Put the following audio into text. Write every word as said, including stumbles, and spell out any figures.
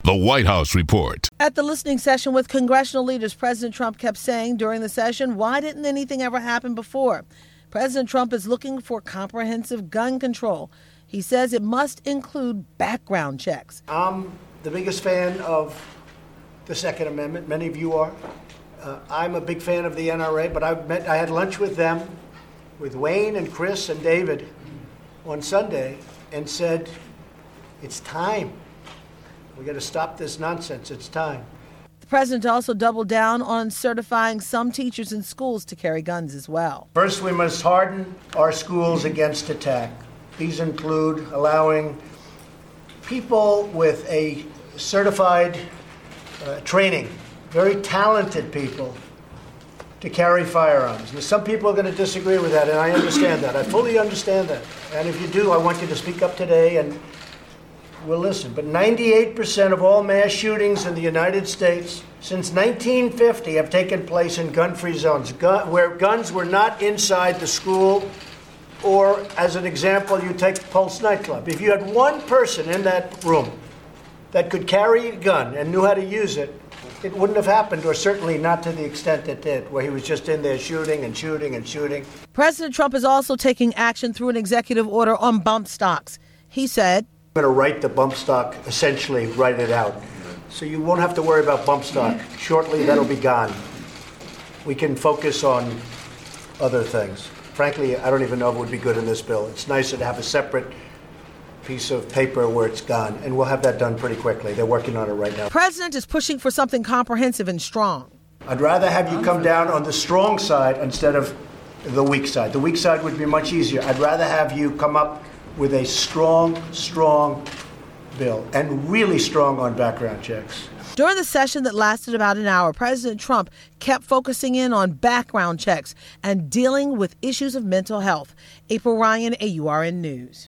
The White House Report. At the listening session with congressional leaders, President Trump kept saying during the session, why didn't anything ever happen before? President Trump is looking for comprehensive gun control. He says it must include background checks. I'm the biggest fan of the Second Amendment. Many of you are. Uh, I'm a big fan of the N R A, but I met, I had lunch with them, with Wayne and Chris and David on Sunday, and said, it's time. We got to stop this nonsense. It's time. The president also doubled down on certifying some teachers in schools to carry guns as well. First, we must harden our schools against attack. These include allowing people with a certified uh, training, very talented people, to carry firearms. Now, some people are going to disagree with that, and I understand that. I fully understand that. And if you do, I want you to speak up today and we'll listen. But ninety-eight percent of all mass shootings in the United States since nineteen fifty have taken place in gun-free zones, gun, where guns were not inside the school. Or, as an example, you take Pulse nightclub. If you had one person in that room that could carry a gun and knew how to use it, it wouldn't have happened, or certainly not to the extent it did, where he was just in there shooting and shooting and shooting. President Trump is also taking action through an executive order on bump stocks. He said, I'm going to write the bump stock, essentially write it out. So you won't have to worry about bump stock. Shortly, that'll be gone. We can focus on other things. Frankly, I don't even know if it would be good in this bill. It's nicer to have a separate piece of paper where it's gone, and we'll have that done pretty quickly. They're working on it right now. The president is pushing for something comprehensive and strong. I'd rather have you come down on the strong side instead of the weak side. The weak side would be much easier. I'd rather have you come up with a strong, strong bill, and really strong on background checks. During the session that lasted about an hour, President Trump kept focusing in on background checks and dealing with issues of mental health. April Ryan, A U R N News.